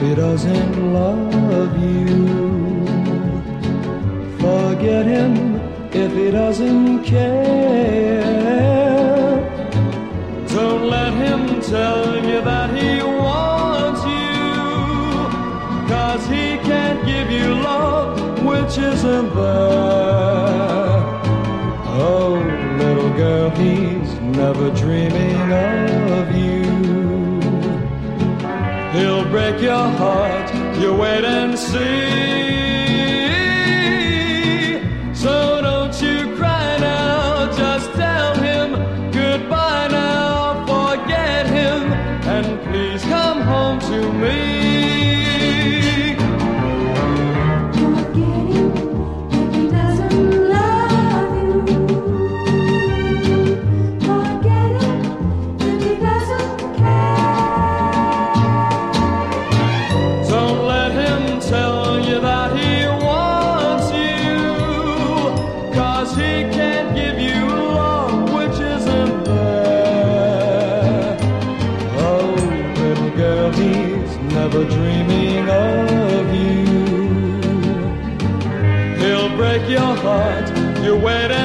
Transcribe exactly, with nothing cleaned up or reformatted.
he doesn't love you. Forget him if he doesn't care. Don't let him tell you that he wants you, 'cause he can't give you love which isn't there. Oh, little girl, he's never dreaming of you. He'll break your heart, you wait and see. So don't you cry now, just tell him goodbye now. Forget him and please come home to me. Never dreaming of you. He'll break your heart, you wait and